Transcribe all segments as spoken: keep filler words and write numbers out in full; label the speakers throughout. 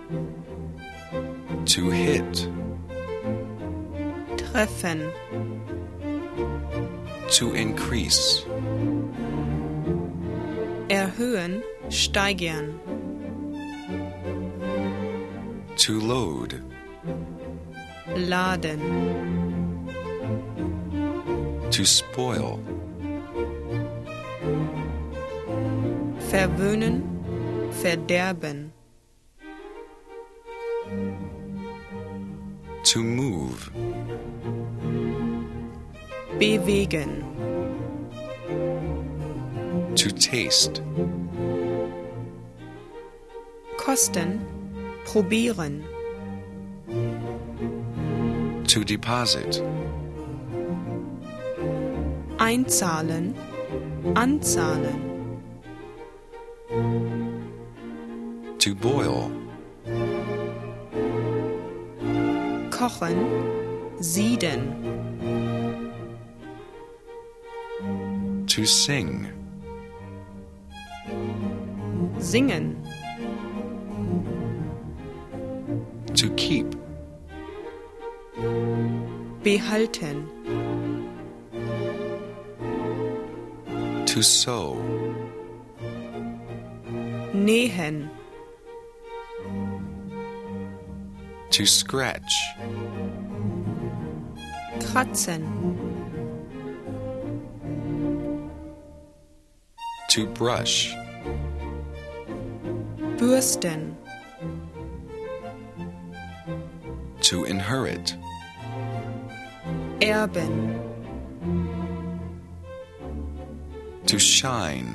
Speaker 1: To hit.
Speaker 2: Treffen.
Speaker 1: To increase.
Speaker 2: Erhöhen, steigern.
Speaker 1: To load.
Speaker 2: Laden.
Speaker 1: To spoil.
Speaker 2: Verwöhnen, verderben.
Speaker 1: To move.
Speaker 2: Bewegen.
Speaker 1: To taste.
Speaker 2: Kosten, probieren.
Speaker 1: To deposit.
Speaker 2: Einzahlen, anzahlen.
Speaker 1: To boil.
Speaker 2: Kochen, sieden.
Speaker 1: To sing.
Speaker 2: Singen.
Speaker 1: To keep.
Speaker 2: Behalten.
Speaker 1: To sew.
Speaker 2: Nähen.
Speaker 1: To scratch.
Speaker 2: Kratzen.
Speaker 1: To brush.
Speaker 2: Bürsten.
Speaker 1: To inherit.
Speaker 2: Erben.
Speaker 1: To shine.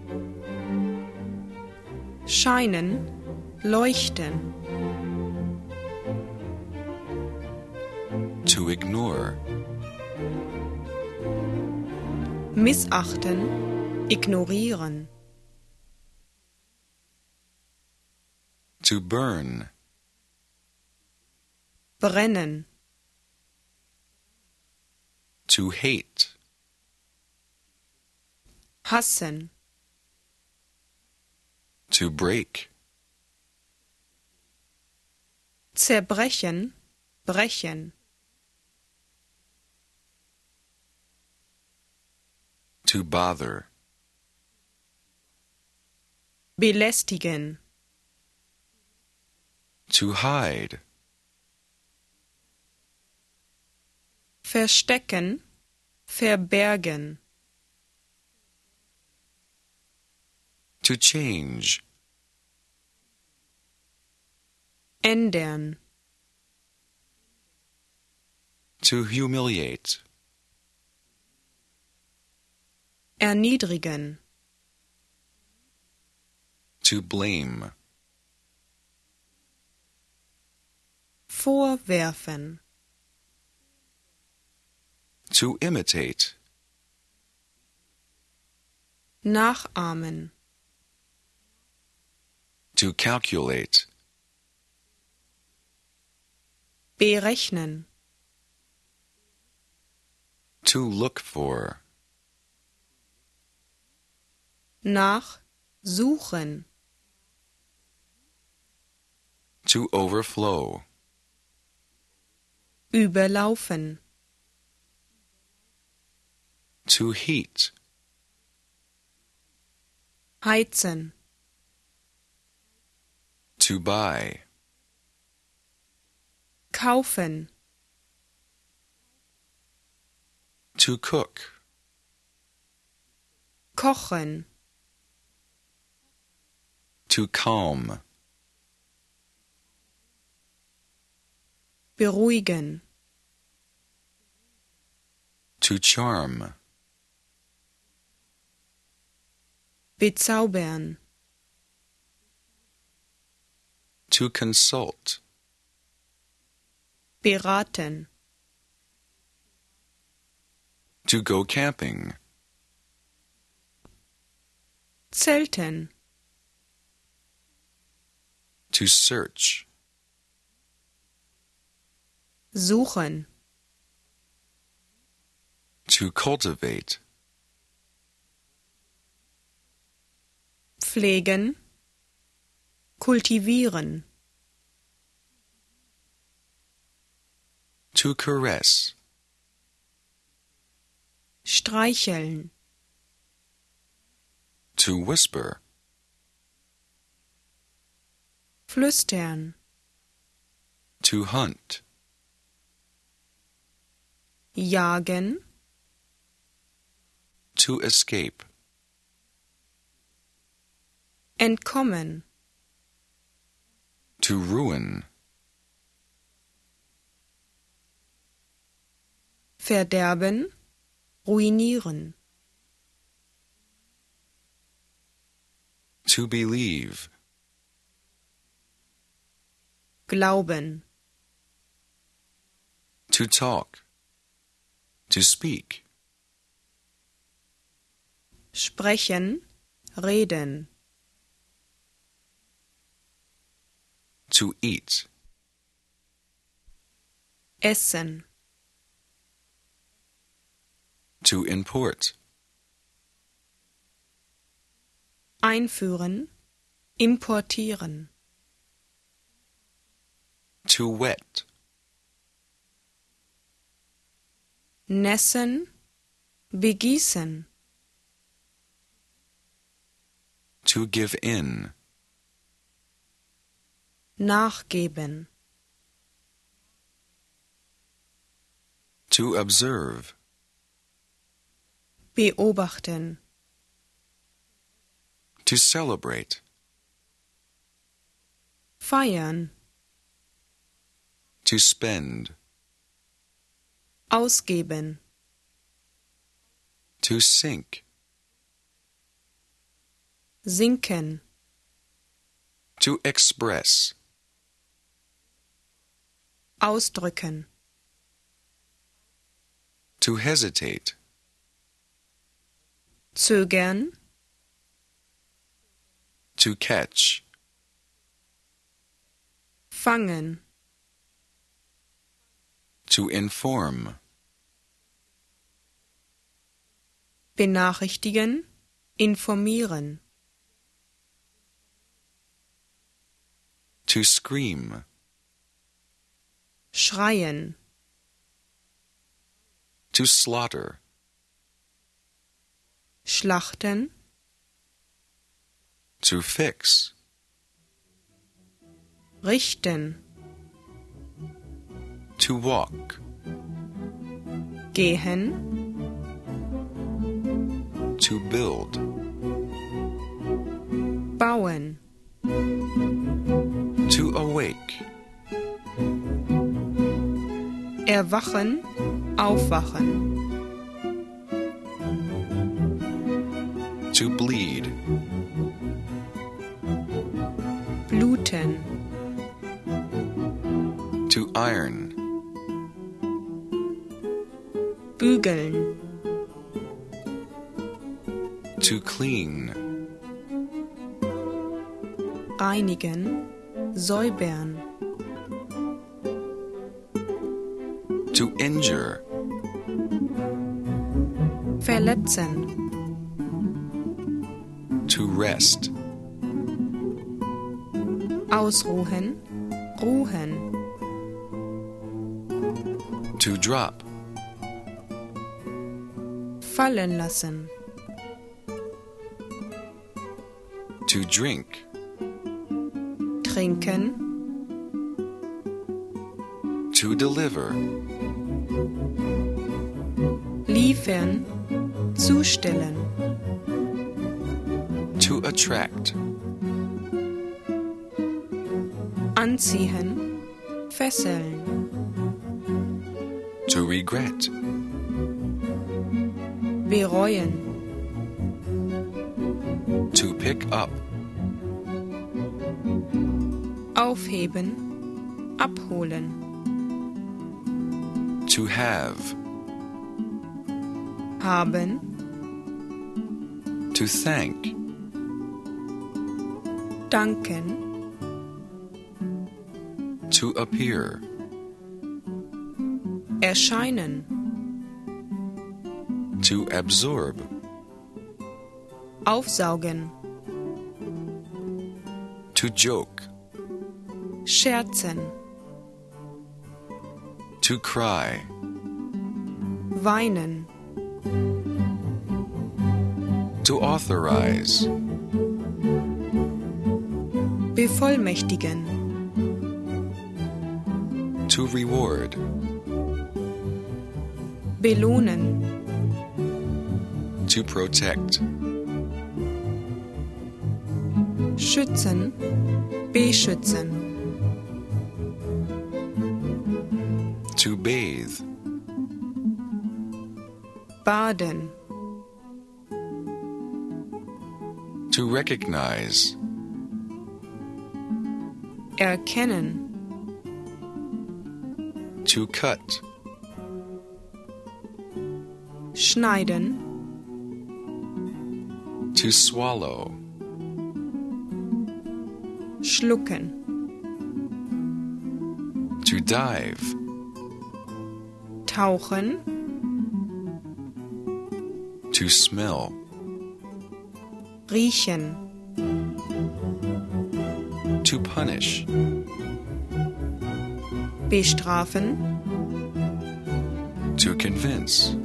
Speaker 2: Scheinen, leuchten.
Speaker 1: To ignore.
Speaker 2: Missachten, ignorieren.
Speaker 1: To burn.
Speaker 2: Brennen.
Speaker 1: To hate.
Speaker 2: Hassen.
Speaker 1: To break.
Speaker 2: Zerbrechen, brechen.
Speaker 1: To bother.
Speaker 2: Belästigen.
Speaker 1: To hide.
Speaker 2: Verstecken, verbergen.
Speaker 1: To change.
Speaker 2: Ändern.
Speaker 1: To humiliate.
Speaker 2: Erniedrigen.
Speaker 1: To blame.
Speaker 2: Vorwerfen.
Speaker 1: To imitate.
Speaker 2: Nachahmen.
Speaker 1: To calculate.
Speaker 2: Berechnen.
Speaker 1: To look for.
Speaker 2: Nach, suchen.
Speaker 1: To overflow.
Speaker 2: Überlaufen.
Speaker 1: To heat.
Speaker 2: Heizen.
Speaker 1: To buy.
Speaker 2: Kaufen.
Speaker 1: To cook.
Speaker 2: Kochen.
Speaker 1: To calm.
Speaker 2: Beruhigen.
Speaker 1: To charm.
Speaker 2: Bezaubern.
Speaker 1: To consult.
Speaker 2: Beraten.
Speaker 1: To go camping.
Speaker 2: Zelten.
Speaker 1: To search.
Speaker 2: Suchen.
Speaker 1: To cultivate.
Speaker 2: Pflegen. Kultivieren.
Speaker 1: To caress.
Speaker 2: streicheln,
Speaker 1: To whisper.
Speaker 2: flüstern,
Speaker 1: To hunt.
Speaker 2: jagen,
Speaker 1: To escape.
Speaker 2: entkommen,
Speaker 1: To ruin.
Speaker 2: verderben, ruinieren,
Speaker 1: To believe.
Speaker 2: glauben,
Speaker 1: To talk. To speak.
Speaker 2: sprechen, reden,
Speaker 1: To eat.
Speaker 2: essen,
Speaker 1: To import.
Speaker 2: einführen, importieren,
Speaker 1: To wet.
Speaker 2: nässen, begießen,
Speaker 1: To give in.
Speaker 2: nachgeben,
Speaker 1: To observe.
Speaker 2: beobachten,
Speaker 1: To celebrate.
Speaker 2: feiern,
Speaker 1: To spend.
Speaker 2: ausgeben,
Speaker 1: To sink.
Speaker 2: sinken,
Speaker 1: To express.
Speaker 2: ausdrücken,
Speaker 1: To hesitate.
Speaker 2: zögern,
Speaker 1: To catch.
Speaker 2: fangen,
Speaker 1: To inform.
Speaker 2: benachrichtigen, informieren,
Speaker 1: To scream.
Speaker 2: schreien,
Speaker 1: To slaughter.
Speaker 2: schlachten,
Speaker 1: To fix.
Speaker 2: richten,
Speaker 1: To walk.
Speaker 2: gehen,
Speaker 1: To build.
Speaker 2: bauen,
Speaker 1: To awake.
Speaker 2: erwachen, aufwachen,
Speaker 1: To bleed.
Speaker 2: bluten,
Speaker 1: To iron.
Speaker 2: bügeln,
Speaker 1: To clean.
Speaker 2: reinigen, säubern,
Speaker 1: To injure.
Speaker 2: verletzen,
Speaker 1: To rest.
Speaker 2: ausruhen, ruhen,
Speaker 1: To drop.
Speaker 2: fallen lassen,
Speaker 1: To drink.
Speaker 2: trinken,
Speaker 1: To deliver.
Speaker 2: liefern, zustellen,
Speaker 1: To attract.
Speaker 2: anziehen, fesseln,
Speaker 1: To regret.
Speaker 2: bereuen,
Speaker 1: To pick up.
Speaker 2: aufheben, abholen,
Speaker 1: To have.
Speaker 2: haben,
Speaker 1: To thank.
Speaker 2: danken,
Speaker 1: To appear.
Speaker 2: erscheinen,
Speaker 1: To absorb.
Speaker 2: aufsaugen,
Speaker 1: To joke.
Speaker 2: scherzen,
Speaker 1: To cry.
Speaker 2: weinen,
Speaker 1: To authorize.
Speaker 2: bevollmächtigen,
Speaker 1: To reward.
Speaker 2: belohnen,
Speaker 1: To protect.
Speaker 2: schützen, beschützen,
Speaker 1: To bathe.
Speaker 2: baden,
Speaker 1: To recognize.
Speaker 2: erkennen,
Speaker 1: To cut.
Speaker 2: schneiden,
Speaker 1: To swallow.
Speaker 2: schlucken,
Speaker 1: To dive.
Speaker 2: tauchen,
Speaker 1: To smell.
Speaker 2: riechen,
Speaker 1: To punish.
Speaker 2: bestrafen,
Speaker 1: To convince.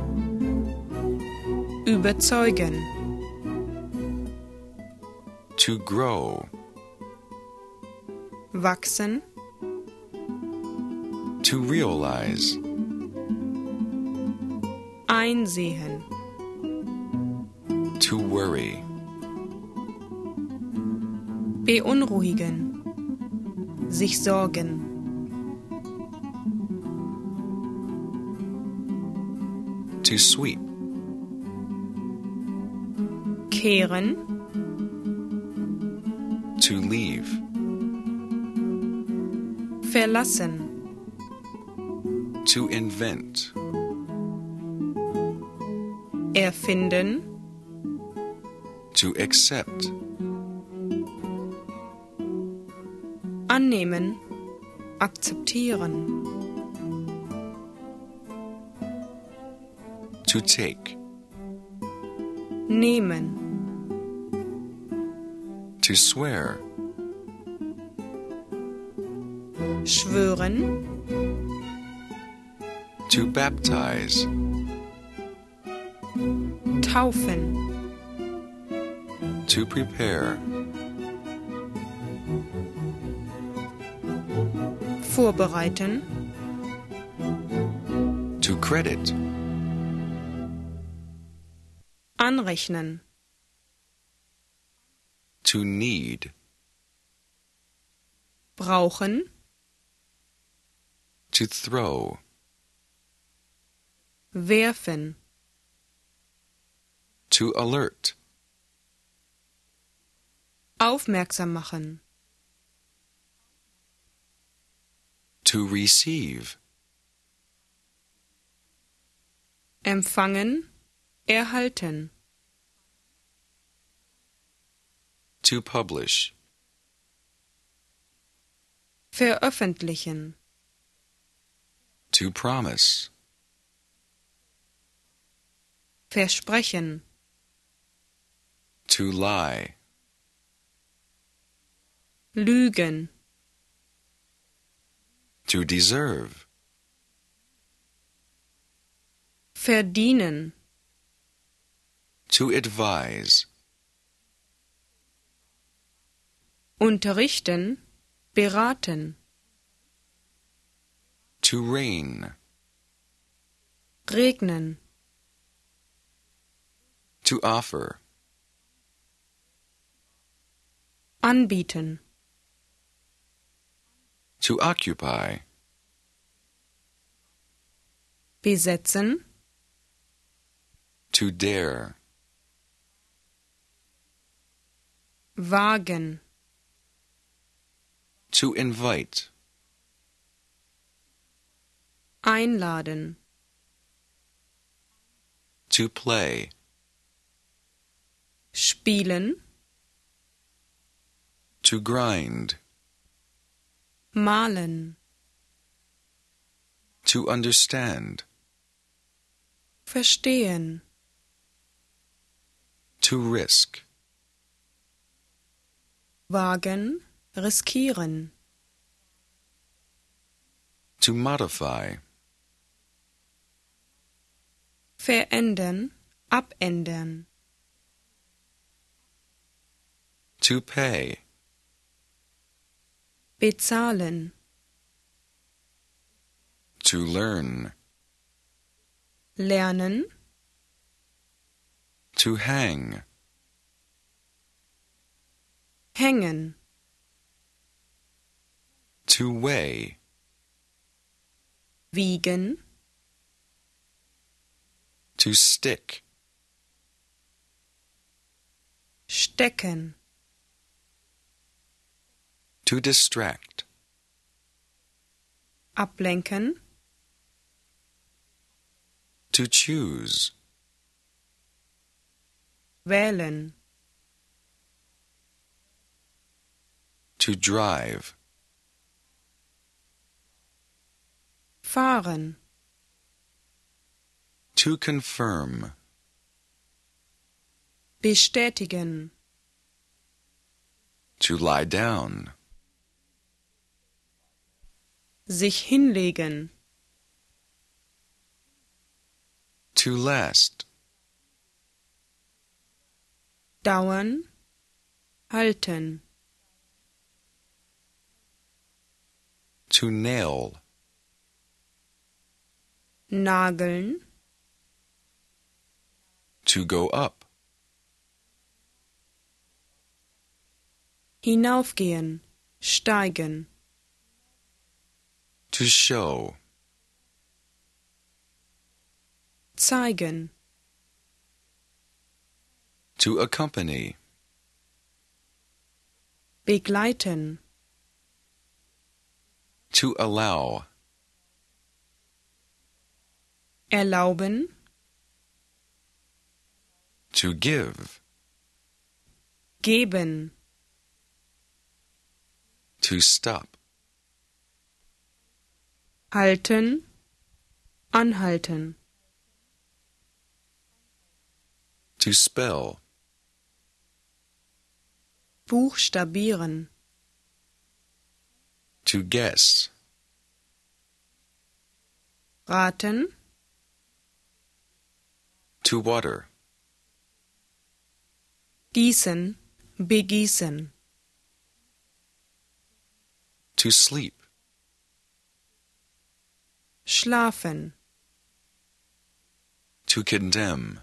Speaker 2: überzeugen,
Speaker 1: To grow.
Speaker 2: wachsen,
Speaker 1: To realize.
Speaker 2: einsehen,
Speaker 1: To worry.
Speaker 2: beunruhigen, sich sorgen,
Speaker 1: To sweep.
Speaker 2: kehren,
Speaker 1: To leave.
Speaker 2: verlassen,
Speaker 1: To invent.
Speaker 2: erfinden,
Speaker 1: To accept.
Speaker 2: annehmen, akzeptieren,
Speaker 1: To take.
Speaker 2: nehmen,
Speaker 1: To swear.
Speaker 2: schwören,
Speaker 1: To baptize.
Speaker 2: taufen,
Speaker 1: To prepare.
Speaker 2: vorbereiten,
Speaker 1: To credit.
Speaker 2: anrechnen,
Speaker 1: To need.
Speaker 2: brauchen,
Speaker 1: To throw.
Speaker 2: werfen,
Speaker 1: To alert.
Speaker 2: aufmerksam machen,
Speaker 1: To receive.
Speaker 2: empfangen, erhalten,
Speaker 1: To publish.
Speaker 2: veröffentlichen,
Speaker 1: To promise.
Speaker 2: versprechen,
Speaker 1: To lie.
Speaker 2: lügen,
Speaker 1: To deserve.
Speaker 2: verdienen,
Speaker 1: To advise.
Speaker 2: unterrichten, beraten,
Speaker 1: To rain.
Speaker 2: regnen,
Speaker 1: To offer.
Speaker 2: anbieten,
Speaker 1: To occupy.
Speaker 2: besetzen,
Speaker 1: To dare.
Speaker 2: wagen,
Speaker 1: To invite.
Speaker 2: einladen,
Speaker 1: To play.
Speaker 2: spielen,
Speaker 1: To grind.
Speaker 2: malen,
Speaker 1: To understand.
Speaker 2: verstehen,
Speaker 1: To risk.
Speaker 2: wagen, riskieren,
Speaker 1: To modify.
Speaker 2: Verändern, abändern.
Speaker 1: To pay.
Speaker 2: Bezahlen.
Speaker 1: To learn.
Speaker 2: Lernen.
Speaker 1: To hang.
Speaker 2: Hängen.
Speaker 1: To weigh.
Speaker 2: Wiegen.
Speaker 1: To stick.
Speaker 2: Stecken.
Speaker 1: To distract.
Speaker 2: Ablenken.
Speaker 1: To choose.
Speaker 2: Wählen.
Speaker 1: To drive.
Speaker 2: Fahren.
Speaker 1: To confirm.
Speaker 2: Bestätigen.
Speaker 1: To lie down.
Speaker 2: Sich hinlegen.
Speaker 1: To last.
Speaker 2: Dauern. Halten.
Speaker 1: To nail.
Speaker 2: Nageln.
Speaker 1: To go up.
Speaker 2: Hinaufgehen. Steigen.
Speaker 1: To show.
Speaker 2: Zeigen.
Speaker 1: To accompany.
Speaker 2: Begleiten.
Speaker 1: To allow.
Speaker 2: Erlauben.
Speaker 1: To give.
Speaker 2: Geben.
Speaker 1: To stop.
Speaker 2: Halten. Anhalten.
Speaker 1: To spell.
Speaker 2: Buchstabieren.
Speaker 1: To guess.
Speaker 2: Raten.
Speaker 1: To water.
Speaker 2: Gießen. Begießen.
Speaker 1: To sleep.
Speaker 2: Schlafen.
Speaker 1: To condemn.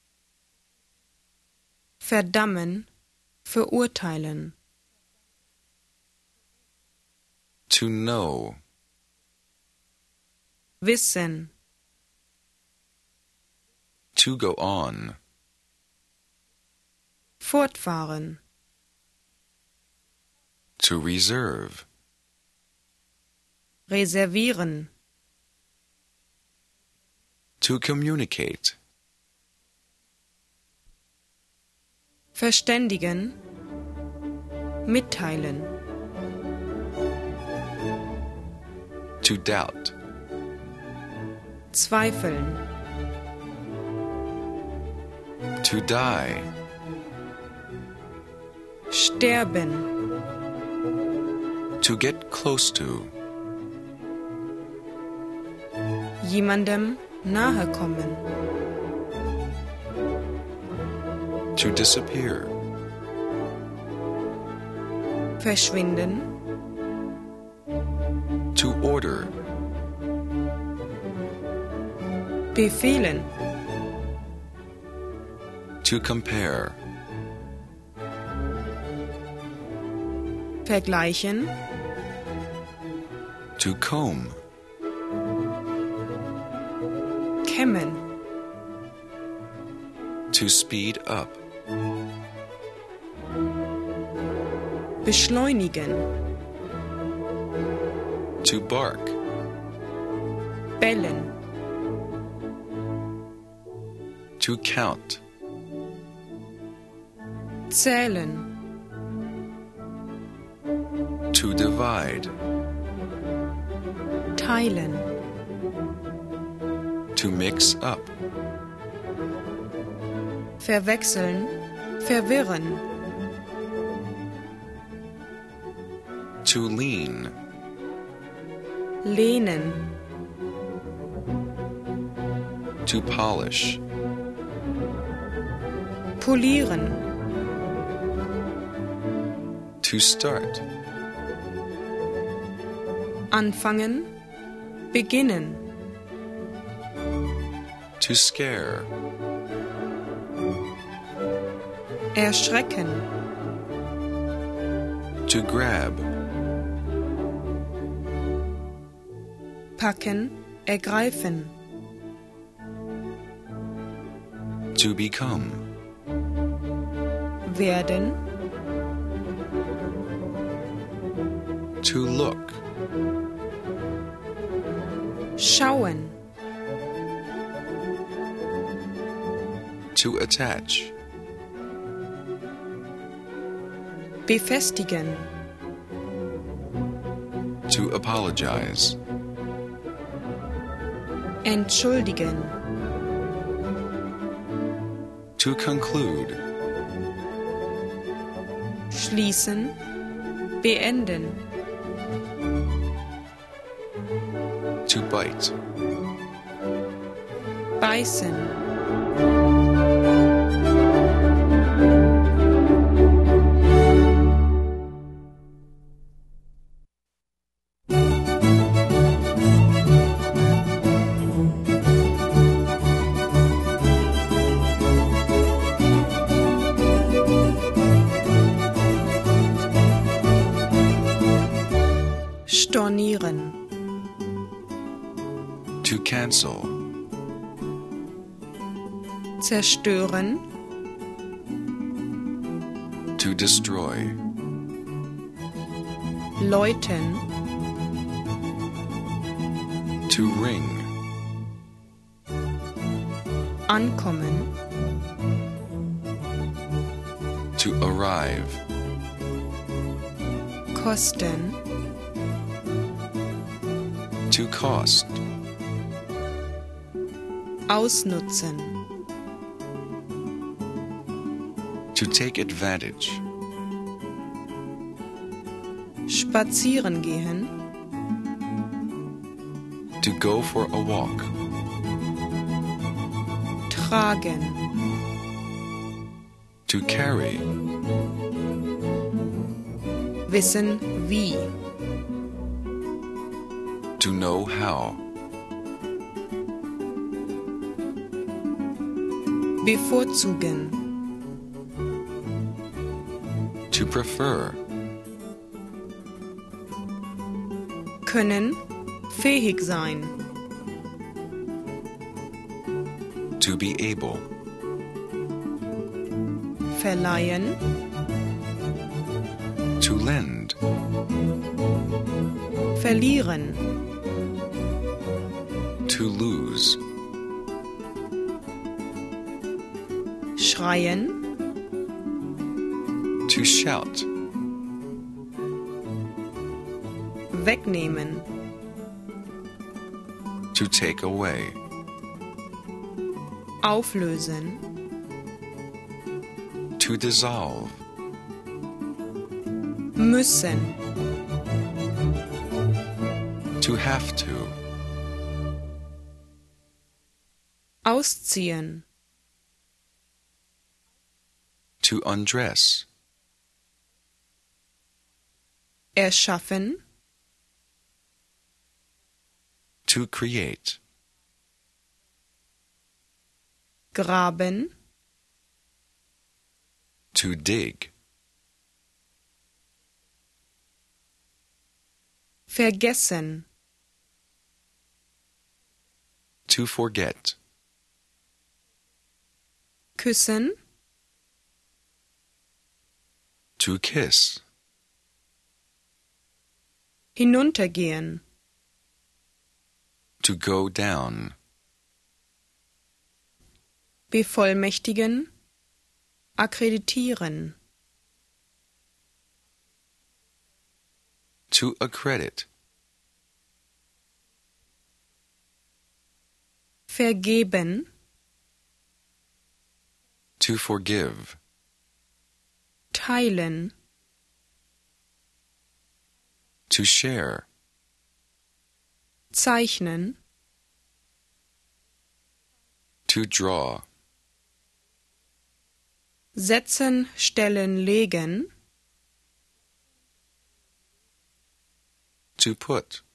Speaker 2: Verdammen. Verurteilen.
Speaker 1: To know.
Speaker 2: Wissen.
Speaker 1: To go on.
Speaker 2: Fortfahren.
Speaker 1: To reserve.
Speaker 2: Reservieren.
Speaker 1: To communicate.
Speaker 2: Verständigen. Mitteilen.
Speaker 1: To doubt.
Speaker 2: Zweifeln.
Speaker 1: To die.
Speaker 2: Sterben.
Speaker 1: To get close to.
Speaker 2: Jemandem nahe kommen.
Speaker 1: To disappear.
Speaker 2: Verschwinden.
Speaker 1: To order.
Speaker 2: Befehlen.
Speaker 1: To compare.
Speaker 2: Vergleichen.
Speaker 1: To comb.
Speaker 2: Kämmen.
Speaker 1: To speed up.
Speaker 2: Beschleunigen.
Speaker 1: To bark.
Speaker 2: Bellen.
Speaker 1: To count.
Speaker 2: Zählen.
Speaker 1: To divide.
Speaker 2: Teilen.
Speaker 1: To mix up.
Speaker 2: Verwechseln. Verwirren.
Speaker 1: To lean.
Speaker 2: lehnen,
Speaker 1: To polish.
Speaker 2: polieren,
Speaker 1: To start.
Speaker 2: anfangen, beginnen,
Speaker 1: To scare.
Speaker 2: erschrecken,
Speaker 1: To grab.
Speaker 2: packen, ergreifen,
Speaker 1: To become.
Speaker 2: werden,
Speaker 1: To look.
Speaker 2: schauen,
Speaker 1: To attach.
Speaker 2: befestigen,
Speaker 1: To apologize.
Speaker 2: entschuldigen,
Speaker 1: To conclude.
Speaker 2: schließen, beenden,
Speaker 1: To bite.
Speaker 2: beißen, stornieren,
Speaker 1: To cancel.
Speaker 2: zerstören,
Speaker 1: To destroy.
Speaker 2: läuten,
Speaker 1: To ring.
Speaker 2: ankommen,
Speaker 1: To arrive.
Speaker 2: kosten,
Speaker 1: To cost.
Speaker 2: ausnutzen,
Speaker 1: To take advantage.
Speaker 2: spazieren gehen,
Speaker 1: To go for a walk.
Speaker 2: tragen,
Speaker 1: To carry.
Speaker 2: wissen wie,
Speaker 1: To know how.
Speaker 2: bevorzugen,
Speaker 1: To prefer.
Speaker 2: können, fähig sein,
Speaker 1: To be able.
Speaker 2: verleihen,
Speaker 1: To lend.
Speaker 2: verlieren,
Speaker 1: To lose.
Speaker 2: schreien,
Speaker 1: To shout.
Speaker 2: wegnehmen,
Speaker 1: To take away.
Speaker 2: auflösen,
Speaker 1: To dissolve.
Speaker 2: müssen,
Speaker 1: To have to.
Speaker 2: ausziehen,
Speaker 1: To undress.
Speaker 2: erschaffen,
Speaker 1: To create.
Speaker 2: graben,
Speaker 1: To dig.
Speaker 2: vergessen,
Speaker 1: To forget.
Speaker 2: küssen,
Speaker 1: To kiss.
Speaker 2: hinuntergehen,
Speaker 1: To go down.
Speaker 2: bevollmächtigen, akkreditieren,
Speaker 1: To accredit.
Speaker 2: vergeben,
Speaker 1: To forgive.
Speaker 2: teilen,
Speaker 1: To share.
Speaker 2: zeichnen,
Speaker 1: To draw.
Speaker 2: setzen, stellen, legen,
Speaker 1: To put.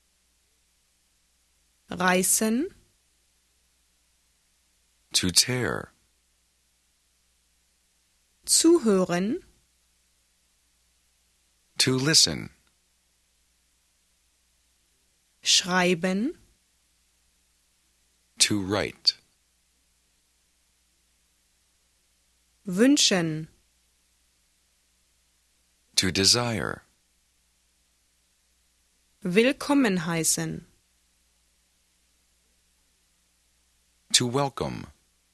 Speaker 2: reißen,
Speaker 1: To tear.
Speaker 2: zuhören,
Speaker 1: To listen.
Speaker 2: schreiben,
Speaker 1: To write.
Speaker 2: wünschen,
Speaker 1: To desire.
Speaker 2: willkommen heißen,
Speaker 1: To welcome.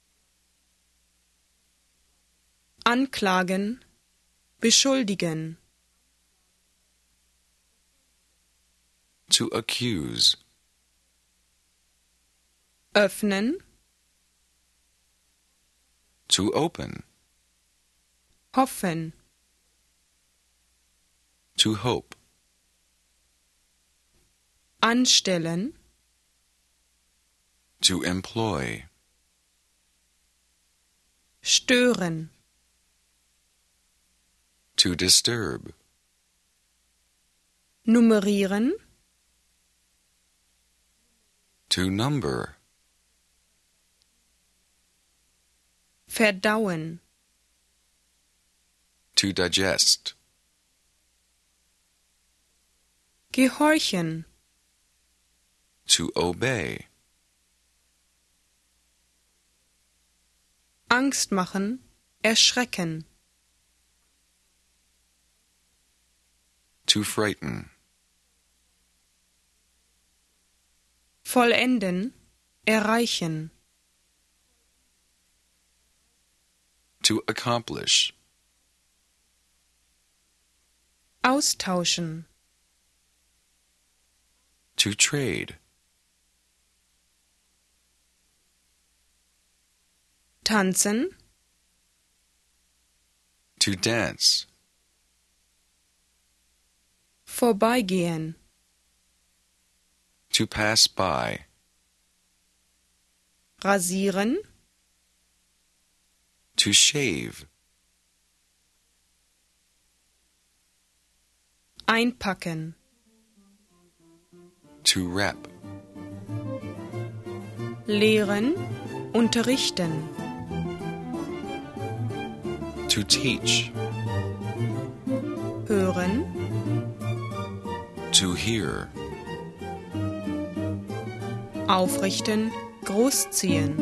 Speaker 2: anklagen, beschuldigen,
Speaker 1: To accuse.
Speaker 2: öffnen,
Speaker 1: To open.
Speaker 2: hoffen,
Speaker 1: To hope.
Speaker 2: anstellen,
Speaker 1: To employ.
Speaker 2: stören,
Speaker 1: To disturb.
Speaker 2: nummerieren,
Speaker 1: To number.
Speaker 2: verdauen,
Speaker 1: To digest.
Speaker 2: gehorchen,
Speaker 1: To obey.
Speaker 2: Angst machen, erschrecken,
Speaker 1: To frighten.
Speaker 2: vollenden, erreichen,
Speaker 1: To accomplish.
Speaker 2: austauschen,
Speaker 1: To trade.
Speaker 2: tanzen,
Speaker 1: To dance.
Speaker 2: vorbeigehen,
Speaker 1: To pass by.
Speaker 2: rasieren,
Speaker 1: To shave.
Speaker 2: einpacken,
Speaker 1: To wrap.
Speaker 2: lehren, unterrichten,
Speaker 1: To teach.
Speaker 2: hören,
Speaker 1: To hear.
Speaker 2: aufrichten, großziehen,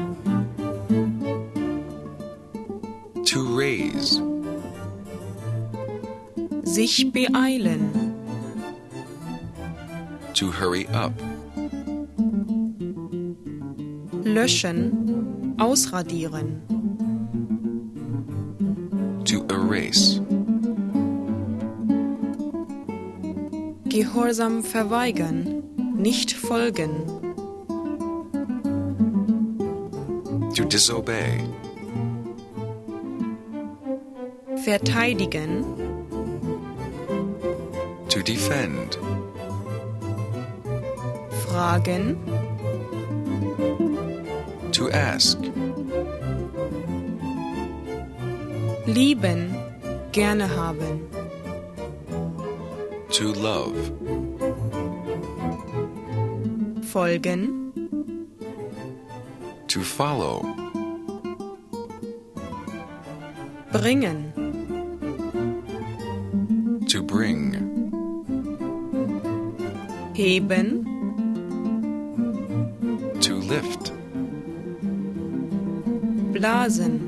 Speaker 1: To raise.
Speaker 2: sich beeilen,
Speaker 1: To hurry up.
Speaker 2: löschen, ausradieren,
Speaker 1: To erase.
Speaker 2: Gehorsam verweigern, nicht folgen,
Speaker 1: To disobey.
Speaker 2: verteidigen,
Speaker 1: To defend.
Speaker 2: fragen,
Speaker 1: To ask.
Speaker 2: lieben, gerne haben,
Speaker 1: To love.
Speaker 2: folgen,
Speaker 1: To follow.
Speaker 2: bringen,
Speaker 1: To bring.
Speaker 2: heben,
Speaker 1: To lift.
Speaker 2: blasen,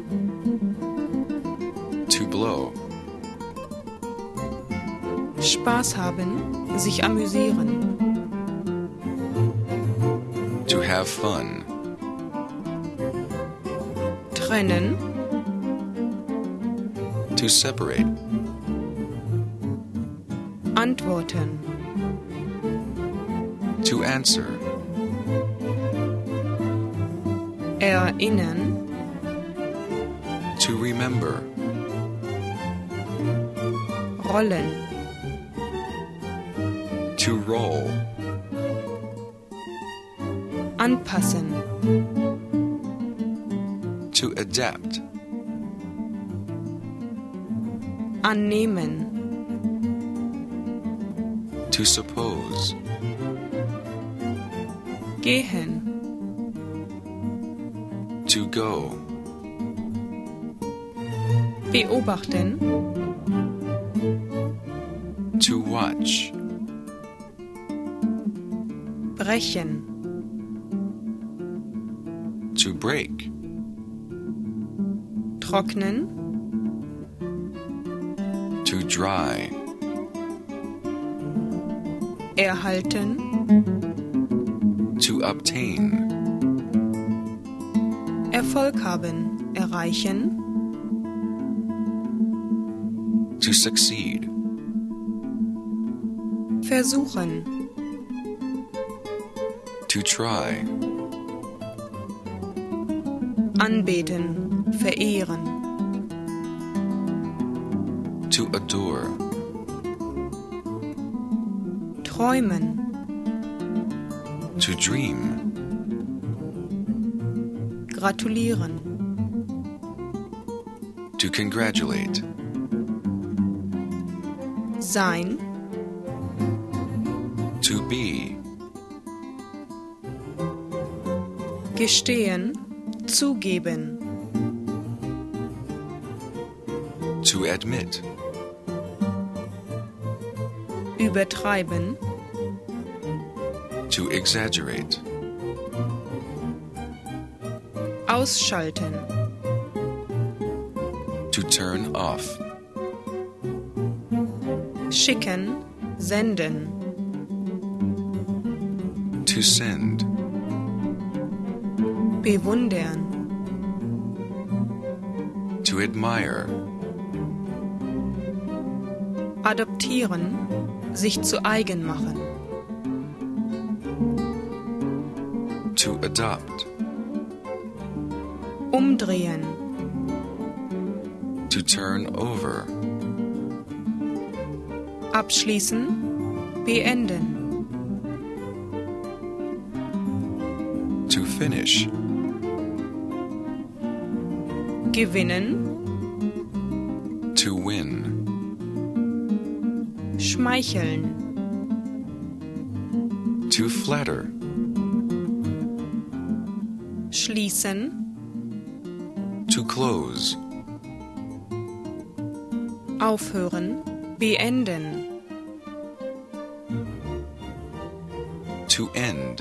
Speaker 1: To blow.
Speaker 2: Spaß haben, sich amüsieren,
Speaker 1: To have fun.
Speaker 2: trennen,
Speaker 1: To separate.
Speaker 2: antworten,
Speaker 1: To answer.
Speaker 2: erinnern,
Speaker 1: To remember.
Speaker 2: rollen,
Speaker 1: To roll.
Speaker 2: Anpassen.
Speaker 1: To adapt.
Speaker 2: Annehmen.
Speaker 1: To suppose.
Speaker 2: Gehen.
Speaker 1: To go.
Speaker 2: Beobachten.
Speaker 1: To watch.
Speaker 2: Brechen.
Speaker 1: To break.
Speaker 2: Trocknen.
Speaker 1: To dry.
Speaker 2: Erhalten.
Speaker 1: To obtain.
Speaker 2: Erfolg haben. Erreichen.
Speaker 1: To succeed.
Speaker 2: Versuchen.
Speaker 1: To try.
Speaker 2: Anbeten. Verehren.
Speaker 1: To adore.
Speaker 2: Träumen.
Speaker 1: To dream.
Speaker 2: Gratulieren.
Speaker 1: To congratulate.
Speaker 2: Sein.
Speaker 1: To be.
Speaker 2: Gestehen. Zugeben.
Speaker 1: To admit.
Speaker 2: Übertreiben.
Speaker 1: To exaggerate.
Speaker 2: Ausschalten.
Speaker 1: To turn off.
Speaker 2: Schicken. Senden.
Speaker 1: To send.
Speaker 2: Bewundern.
Speaker 1: To admire.
Speaker 2: Adoptieren. Sich zu eigen machen.
Speaker 1: To adopt.
Speaker 2: Umdrehen.
Speaker 1: To turn over.
Speaker 2: Abschließen. Beenden.
Speaker 1: To finish.
Speaker 2: Gewinnen.
Speaker 1: To win.
Speaker 2: Schmeicheln.
Speaker 1: To flatter.
Speaker 2: Schließen.
Speaker 1: To close.
Speaker 2: Aufhören. Beenden.
Speaker 1: To end.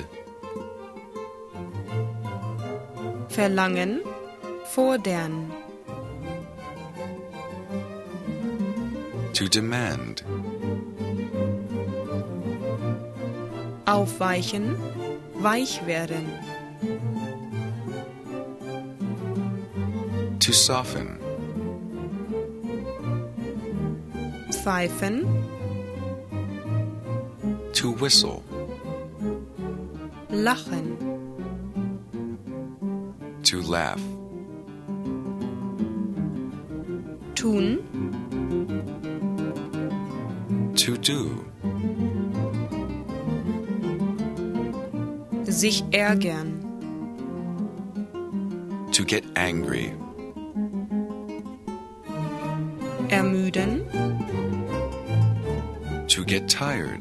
Speaker 2: Verlangen. Fordern.
Speaker 1: To demand.
Speaker 2: Aufweichen. Weich werden.
Speaker 1: To soften.
Speaker 2: Pfeifen.
Speaker 1: To whistle.
Speaker 2: Lachen.
Speaker 1: To laugh.
Speaker 2: Tun.
Speaker 1: To do.
Speaker 2: Sich ärgern.
Speaker 1: To get angry.
Speaker 2: Ermüden.
Speaker 1: To get tired.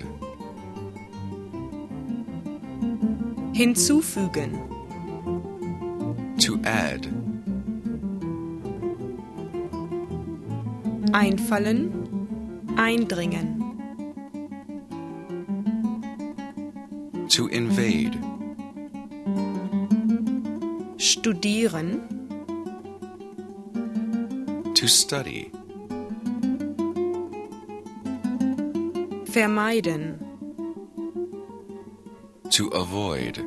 Speaker 2: Hinzufügen.
Speaker 1: To add.
Speaker 2: Einfallen. Eindringen.
Speaker 1: To invade.
Speaker 2: Studieren.
Speaker 1: To study.
Speaker 2: Vermeiden.
Speaker 1: To avoid.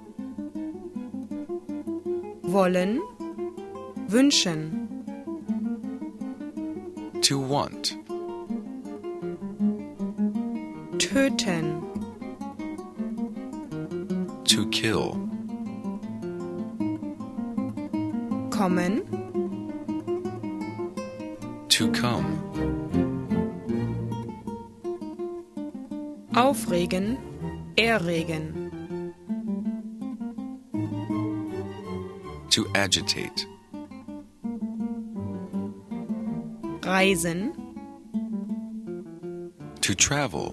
Speaker 2: Wollen. Wünschen.
Speaker 1: To want.
Speaker 2: Töten.
Speaker 1: To kill.
Speaker 2: Kommen.
Speaker 1: To come.
Speaker 2: Aufregen. Erregen.
Speaker 1: To agitate.
Speaker 2: Reisen,
Speaker 1: To travel.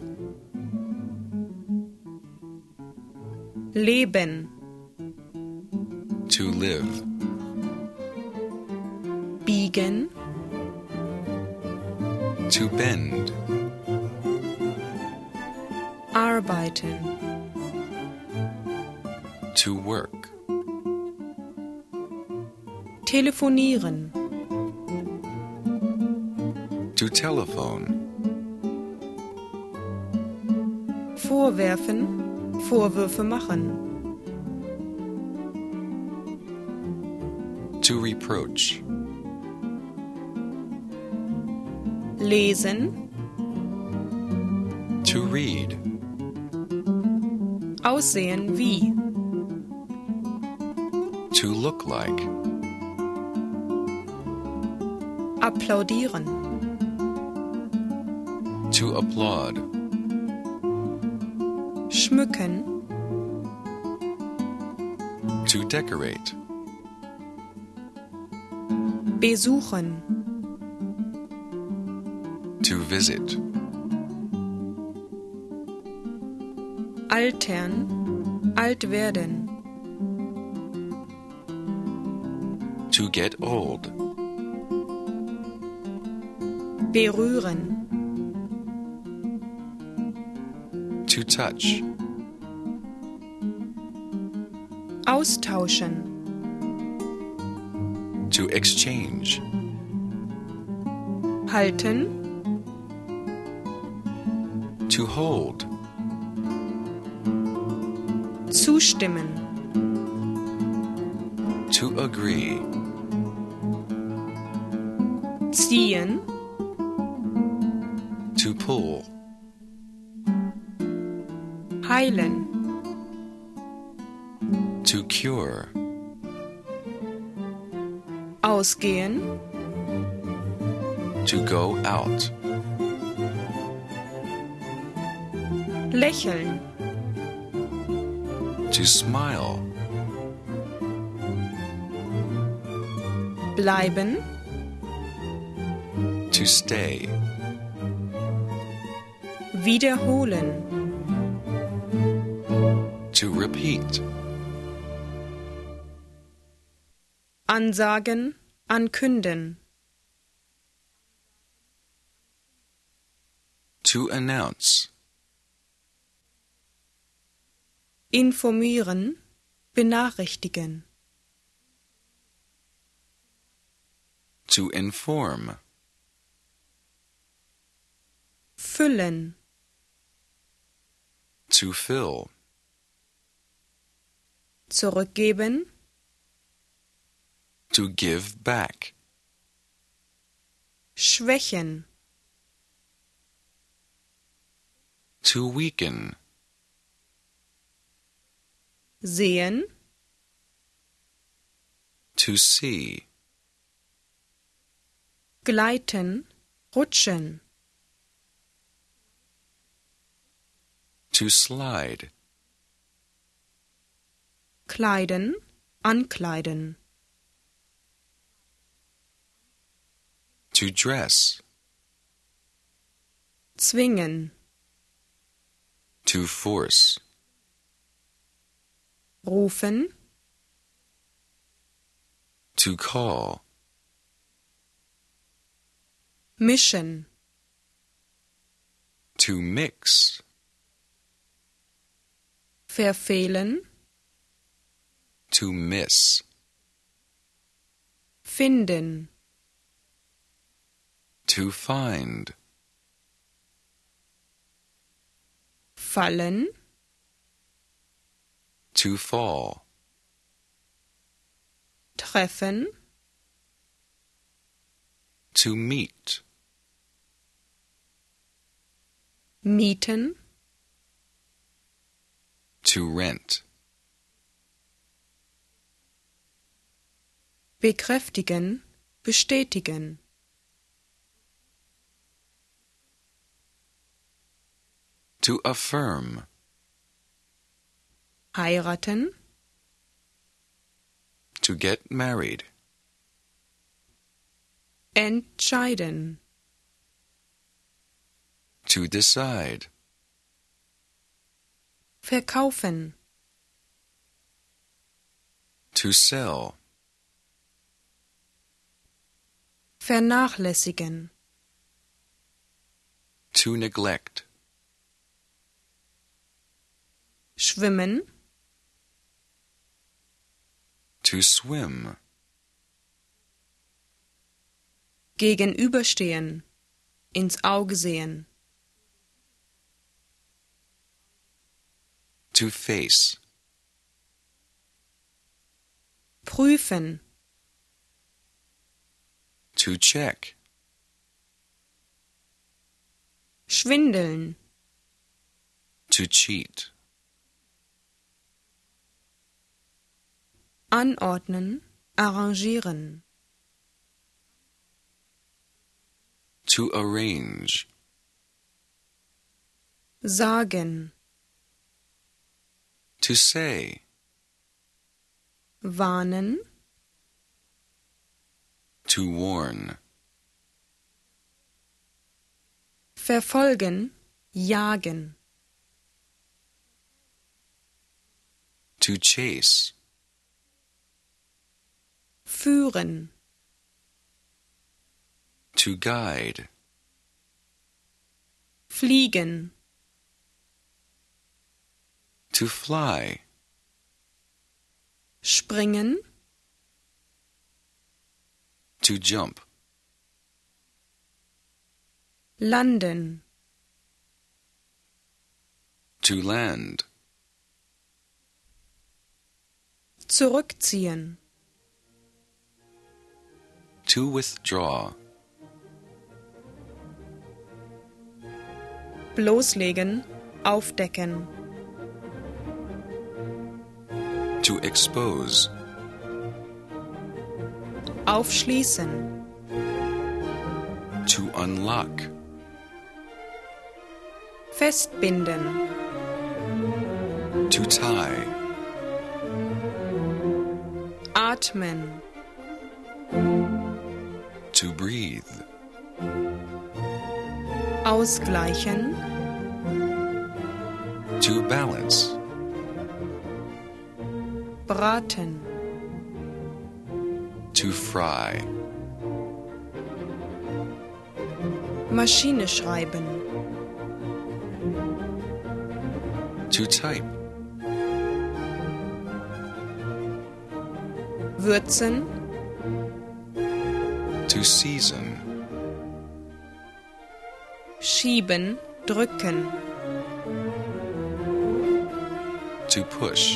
Speaker 2: leben,
Speaker 1: To live.
Speaker 2: biegen,
Speaker 1: To bend.
Speaker 2: arbeiten,
Speaker 1: To work.
Speaker 2: telefonieren,
Speaker 1: To telephone.
Speaker 2: vorwerfen, Vorwürfe machen,
Speaker 1: To reproach.
Speaker 2: lesen,
Speaker 1: To read.
Speaker 2: aussehen wie,
Speaker 1: To look like.
Speaker 2: applaudieren,
Speaker 1: To applaud.
Speaker 2: schmücken,
Speaker 1: To decorate.
Speaker 2: besuchen,
Speaker 1: To visit.
Speaker 2: altern, alt werden,
Speaker 1: To get old.
Speaker 2: berühren,
Speaker 1: To touch.
Speaker 2: austauschen,
Speaker 1: To exchange.
Speaker 2: halten,
Speaker 1: To hold.
Speaker 2: zustimmen,
Speaker 1: To agree.
Speaker 2: ziehen,
Speaker 1: To pull.
Speaker 2: heilen,
Speaker 1: To cure.
Speaker 2: ausgehen,
Speaker 1: To go out.
Speaker 2: lächeln,
Speaker 1: To smile.
Speaker 2: bleiben,
Speaker 1: To stay.
Speaker 2: wiederholen,
Speaker 1: To repeat.
Speaker 2: ansagen, ankünden,
Speaker 1: To announce.
Speaker 2: informieren, benachrichtigen,
Speaker 1: To inform.
Speaker 2: füllen,
Speaker 1: To fill.
Speaker 2: zurückgeben,
Speaker 1: To give back.
Speaker 2: schwächen,
Speaker 1: To weaken.
Speaker 2: sehen,
Speaker 1: To see.
Speaker 2: gleiten, rutschen,
Speaker 1: To slide.
Speaker 2: kleiden, ankleiden,
Speaker 1: To dress.
Speaker 2: zwingen,
Speaker 1: To force.
Speaker 2: rufen,
Speaker 1: To call.
Speaker 2: mischen,
Speaker 1: To mix.
Speaker 2: verfehlen,
Speaker 1: To miss.
Speaker 2: finden,
Speaker 1: To find.
Speaker 2: fallen,
Speaker 1: To fall.
Speaker 2: treffen,
Speaker 1: To meet.
Speaker 2: mieten,
Speaker 1: To rent.
Speaker 2: bekräftigen, bestätigen,
Speaker 1: To affirm.
Speaker 2: heiraten,
Speaker 1: To get married.
Speaker 2: Entscheiden.
Speaker 1: To decide.
Speaker 2: Verkaufen.
Speaker 1: To sell.
Speaker 2: Vernachlässigen.
Speaker 1: To neglect.
Speaker 2: Schwimmen.
Speaker 1: To swim.
Speaker 2: Gegenüberstehen. Ins Auge sehen.
Speaker 1: To face.
Speaker 2: Prüfen.
Speaker 1: To check.
Speaker 2: Schwindeln.
Speaker 1: To cheat.
Speaker 2: Anordnen. Arrangieren.
Speaker 1: To arrange.
Speaker 2: Sagen.
Speaker 1: To say.
Speaker 2: Warnen.
Speaker 1: To warn.
Speaker 2: Verfolgen. Jagen.
Speaker 1: To chase.
Speaker 2: Führen.
Speaker 1: To guide.
Speaker 2: Fliegen.
Speaker 1: To fly.
Speaker 2: Springen.
Speaker 1: To jump.
Speaker 2: Landen.
Speaker 1: To land.
Speaker 2: Zurückziehen.
Speaker 1: To withdraw.
Speaker 2: Bloßlegen. Aufdecken.
Speaker 1: To expose.
Speaker 2: Aufschließen.
Speaker 1: To unlock.
Speaker 2: Festbinden.
Speaker 1: To tie.
Speaker 2: Atmen.
Speaker 1: To breathe.
Speaker 2: Ausgleichen.
Speaker 1: To balance.
Speaker 2: Braten.
Speaker 1: To fry.
Speaker 2: Maschine schreiben.
Speaker 1: To type.
Speaker 2: Würzen.
Speaker 1: To season.
Speaker 2: Schieben. Drücken.
Speaker 1: To push.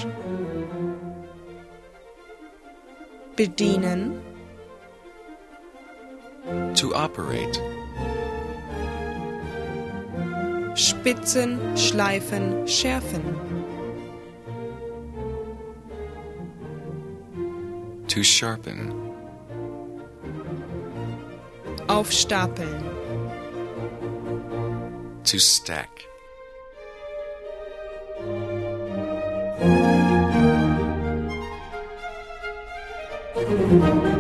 Speaker 2: Bedienen.
Speaker 1: To operate.
Speaker 2: Spitzen, schleifen, schärfen.
Speaker 1: To sharpen.
Speaker 2: Aufstapeln.
Speaker 1: To stack.
Speaker 2: Musik